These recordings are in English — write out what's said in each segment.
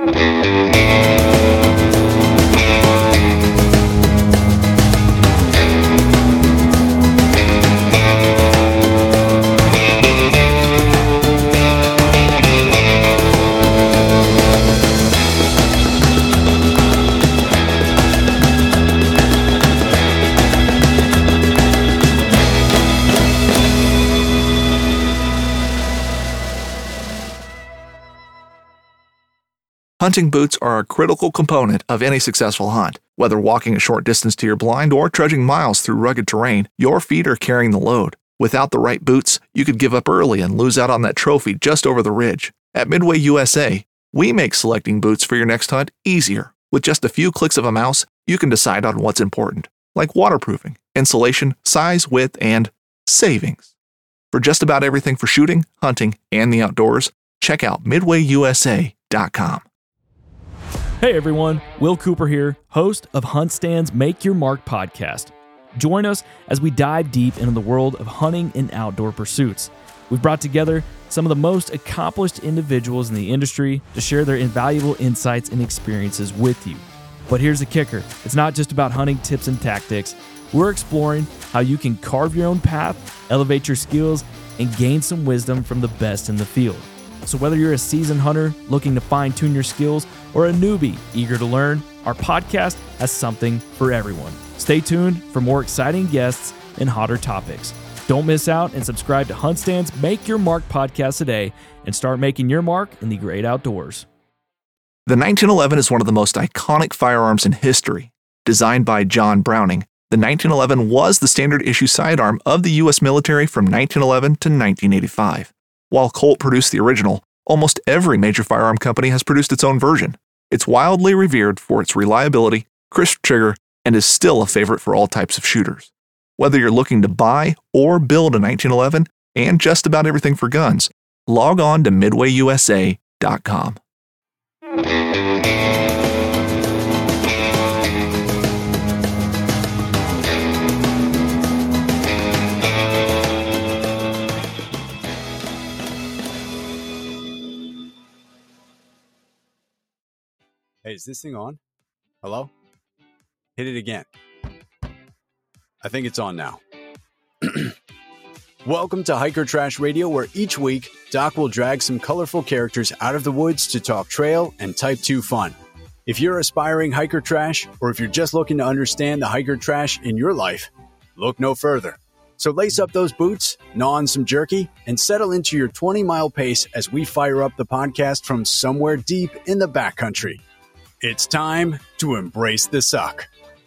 Hunting boots are a critical component of any successful hunt. Whether walking a short distance to your blind or trudging miles through rugged terrain, your feet are carrying the load. Without the right boots, you could give up early and lose out on that trophy just over the ridge. At Midway USA, we make selecting boots for your next hunt easier. With just a few clicks of a mouse, you can decide on what's important, like waterproofing, insulation, size, width, and savings. For just about everything for shooting, hunting, and the outdoors, check out MidwayUSA.com. Hey everyone, Will Cooper here, host of HuntStand's Make Your Mark podcast. Join us as we dive deep into the world of hunting and outdoor pursuits. We've brought together some of the most accomplished individuals in the industry to share their invaluable insights and experiences with you. But here's the kicker, it's not just about hunting tips and tactics. We're exploring how you can carve your own path, elevate your skills, and gain some wisdom from the best in the field. So whether you're a seasoned hunter looking to fine-tune your skills or a newbie eager to learn, our podcast has something for everyone. Stay tuned for more exciting guests and hotter topics. Don't miss out and subscribe to HuntStand's Make Your Mark podcast today and start making your mark in the great outdoors. The 1911 is one of the most iconic firearms in history. Designed by John Browning, the 1911 was the standard issue sidearm of the U.S. military from 1911 to 1985. While Colt produced the original, almost every major firearm company has produced its own version. It's wildly revered for its reliability, crisp trigger, and is still a favorite for all types of shooters. Whether you're looking to buy or build a 1911 and just about everything for guns, log on to MidwayUSA.com. Hey, is this thing on? Hello? Hit it again. I think it's on now. Welcome to Hiker Trash Radio, where each week, Doc will drag some colorful characters out of the woods to talk trail and Type 2 fun. If you're aspiring hiker trash, or if you're just looking to understand the hiker trash in your life, look no further. So lace up those boots, gnaw on some jerky, and settle into your 20-mile pace as we fire up the podcast from somewhere deep in the backcountry. It's time to embrace the suck.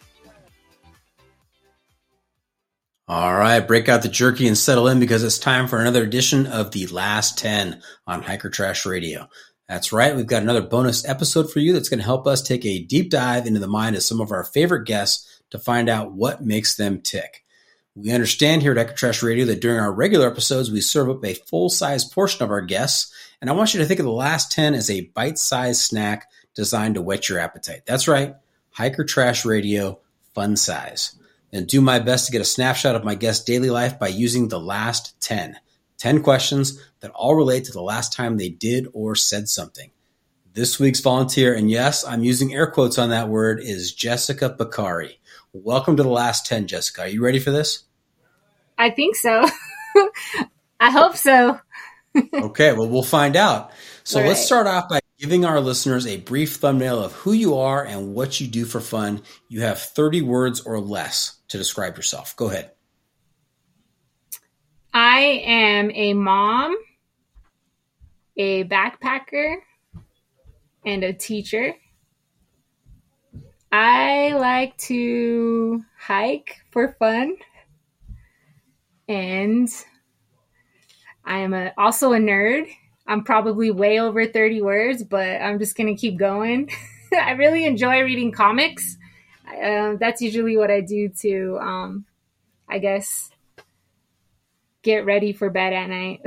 All right, break out the jerky and settle in because it's time for another edition of The Last 10 on Hiker Trash Radio. That's right, we've got another bonus episode for you that's going to help us take a deep dive into the mind of some of our favorite guests to find out what makes them tick. We understand here at Hiker Trash Radio that during our regular episodes, we serve up a full-size portion of our guests, and I want you to think of The Last 10 as a bite-sized snack designed to whet your appetite. That's right, Hiker Trash Radio, fun size. And do my best to get a snapshot of my guest's daily life by using the last 10. 10 questions that all relate to the last time they did or said something. This week's volunteer, and yes, I'm using air quotes on that word, is Jessica Bakari. Welcome to the last 10, Jessica. Are you ready for this? I think so. I hope so. Okay, well, we'll find out. So All let's right. start off by giving our listeners a brief thumbnail of who you are and what you do for fun. You have 30 words or less to describe yourself. Go ahead. I am a mom, a backpacker, and a teacher. I like to hike for fun. And I am also a nerd. I'm probably way over 30 words, but I'm just going to keep going. I really enjoy reading comics. That's usually what I do to, I guess, get ready for bed at night.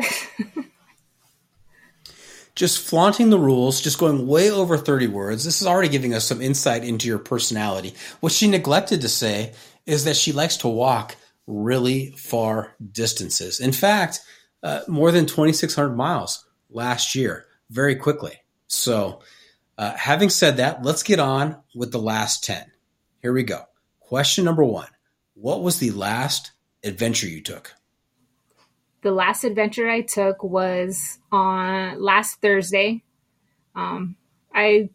Just flaunting the rules, just going way over 30 words. This is already giving us some insight into your personality. What she neglected to say is that she likes to walk really far distances. In fact, more than 2,600 miles last year, very quickly. So Having said that, let's get on with the last 10. Here we go. Question number 1. What was the last adventure you took? The last adventure I took was on last Thursday. I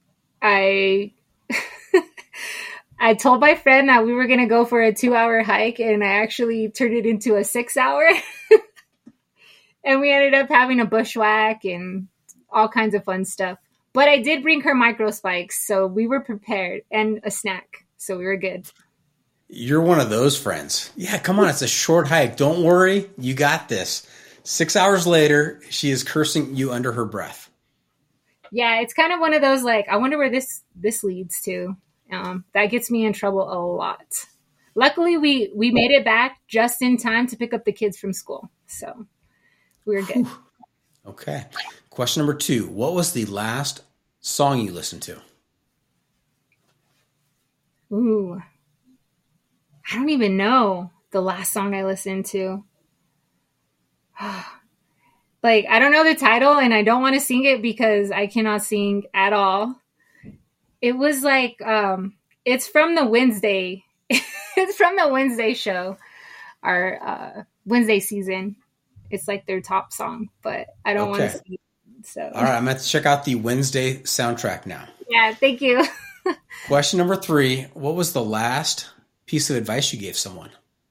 I told my friend that we were going to go for a 2-hour hike, and I actually turned it into a 6-hour. And we ended up having a bushwhack and all kinds of fun stuff. But I did bring her micro spikes, so we were prepared, and a snack, so we were good. You're one of those friends. Yeah, come on. It's a short hike. Don't worry. You got this. 6 hours later, she is cursing you under her breath. Yeah, it's kind of one of those, like, I wonder where this leads to. That gets me in trouble a lot. Luckily, we made it back just in time to pick up the kids from school. So we were good. Okay. Question number 2. What was the last song you listened to? Ooh. I don't even know the last song I listened to. Like, I don't know the title, and I don't want to sing it because I cannot sing at all. It was like, it's from the Wednesday. It's from the Wednesday show, our Wednesday season. It's like their top song, but I don't want to sing it. So. All right, I'm going to check out the Wednesday soundtrack now. Yeah, thank you. Question number 3. What was the last piece of advice you gave someone?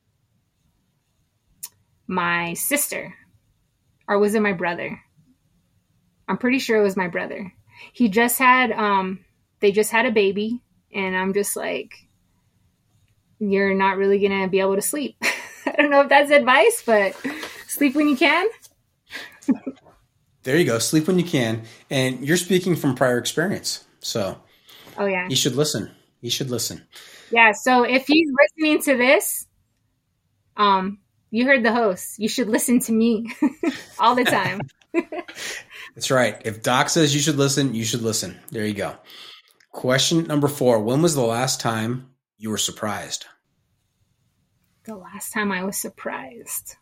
My sister. Or was it my brother? I'm pretty sure it was my brother. He just had, they just had a baby, and I'm just like, you're not really going to be able to sleep. I don't know if that's advice, but sleep when you can. There you go. Sleep when you can. And you're speaking from prior experience. So oh yeah, you should listen. You should listen. Yeah. So if he's listening to this, you heard the host. You should listen to me all the time. That's right. If Doc says you should listen, you should listen. There you go. Question number 4. When was the last time you were surprised? The last time I was surprised.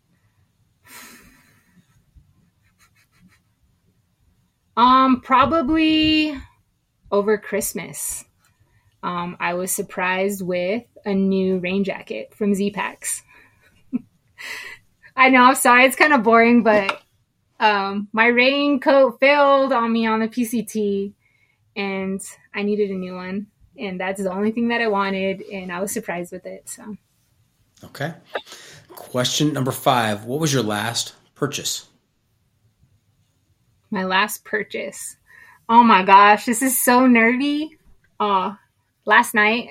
Probably over Christmas. I was surprised with a new rain jacket from Z-Packs. I know, I'm sorry, it's kind of boring, but my raincoat failed on me on the PCT, and I needed a new one, and that's the only thing that I wanted, and I was surprised with it. So, okay. Question number 5. What was your last purchase? My last purchase. Oh my gosh, this is so nerdy. Last night,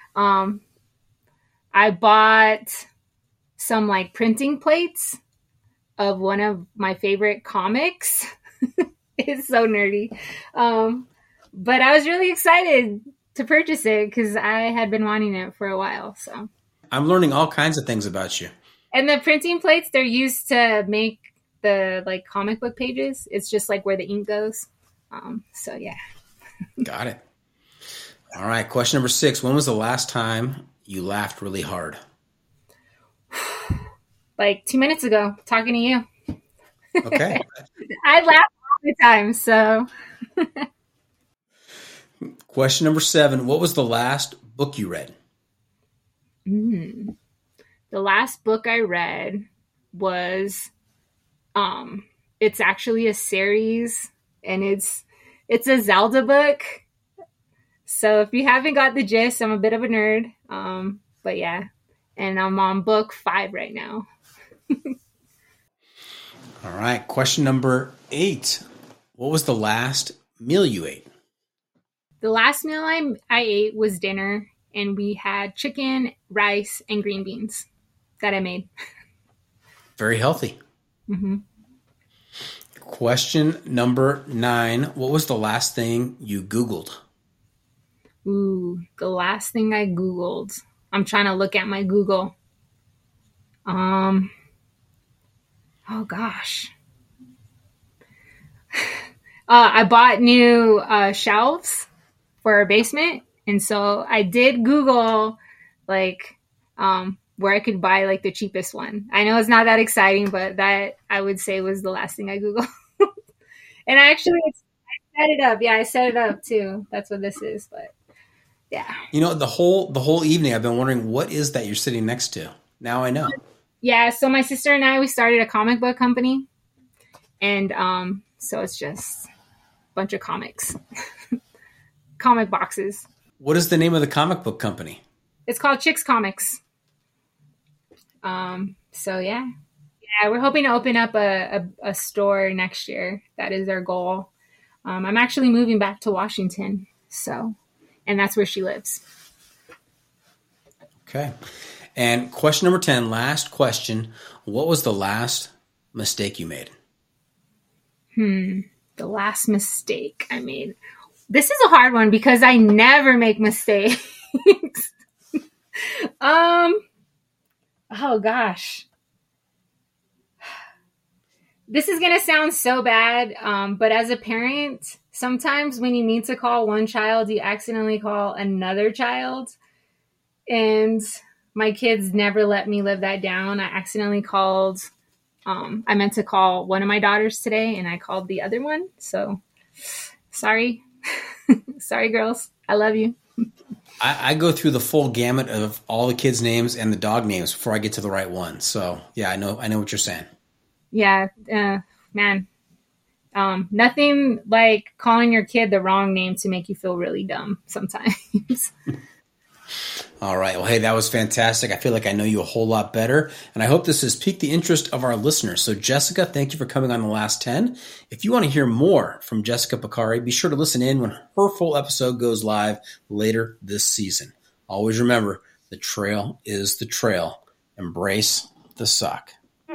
I bought some like printing plates of one of my favorite comics. It's so nerdy. But I was really excited to purchase it because I had been wanting it for a while. So I'm learning all kinds of things about you. And the printing plates, they're used to make the like comic book pages. It's just like where the ink goes. So yeah. Got it. All right. Question number 6. When was the last time you laughed really hard? Like 2 minutes ago, talking to you. Okay. I laugh all the time, so. Question number 7. What was the last book you read? The last book I read was, it's actually a series, and it's a Zelda book. So if you haven't got the gist, I'm a bit of a nerd. But yeah, and I'm on book 5 right now. All right. Question number 8. What was the last meal you ate? The last meal I ate was dinner, and we had chicken, rice, and green beans that I made. Very healthy. Mm-hmm. Question number 9. What was the last thing you Googled? Ooh, the last thing I Googled. I'm trying to look at my Google. Oh gosh. I bought new shelves for our basement, and so I did Google like where I could buy like the cheapest one. I know it's not that exciting, but that I would say was the last thing I Googled. And I actually set it up. Yeah, I set it up too. That's what this is. But yeah. You know, the whole evening I've been wondering, what is that you're sitting next to? Now I know. Yeah, so my sister and I, we started a comic book company. And so it's just a bunch of comics. Comic boxes. What is the name of the comic book company? It's called Chicks Comics. So yeah, we're hoping to open up a store next year. That is our goal. I'm actually moving back to Washington, and that's where she lives. Okay. And question number 10, last question. What was the last mistake you made? The last mistake I made. This is a hard one because I never make mistakes. Oh gosh. This is going to sound so bad, but as a parent, sometimes when you need to call one child, you accidentally call another child. And my kids never let me live that down. I accidentally called, I meant to call one of my daughters today, and I called the other one. So, sorry. Sorry, girls. I love you. I go through the full gamut of all the kids' names and the dog names before I get to the right one. So, yeah, I know what you're saying. Yeah, man. Nothing like calling your kid the wrong name to make you feel really dumb sometimes. All right. Well, hey, that was fantastic. I feel like I know you a whole lot better, and I hope this has piqued the interest of our listeners. So, Jessica, thank you for coming on The Last 10. If you want to hear more from Jessica Picari, be sure to listen in when her full episode goes live later this season. Always remember, the trail is the trail. Embrace the suck.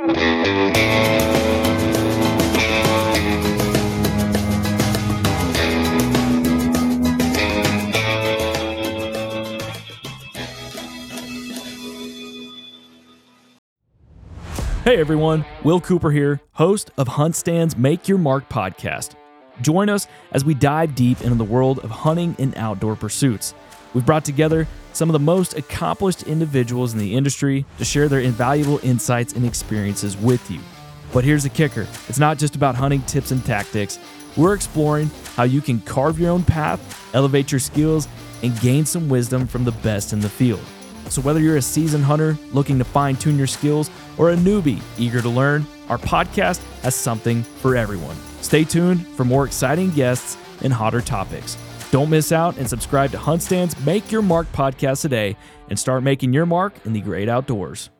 Hey everyone, Will Cooper here, host of HuntStand's Make Your Mark podcast. Join us as we dive deep into the world of hunting and outdoor pursuits. We've brought together some of the most accomplished individuals in the industry to share their invaluable insights and experiences with you. But here's the kicker. It's not just about hunting tips and tactics. We're exploring how you can carve your own path, elevate your skills, and gain some wisdom from the best in the field. So whether you're a seasoned hunter looking to fine-tune your skills or a newbie eager to learn, our podcast has something for everyone. Stay tuned for more exciting guests and hotter topics. Don't miss out and subscribe to HuntStand's Make Your Mark podcast today and start making your mark in the great outdoors.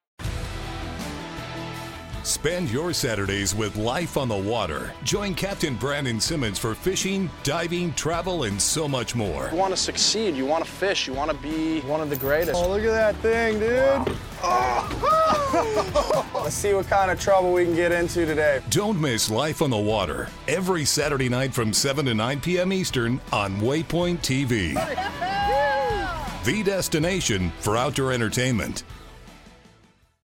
Spend your Saturdays with life on the water. Join Captain Brandon Simmons for fishing, diving, travel, and so much more. You want to succeed, you want to fish, you want to be one of the greatest. Oh, look at that thing, dude. Wow. Oh. Let's see what kind of trouble we can get into today. Don't miss Life on the Water every Saturday night from 7 to 9 p.m. Eastern on Waypoint TV. The destination for outdoor entertainment.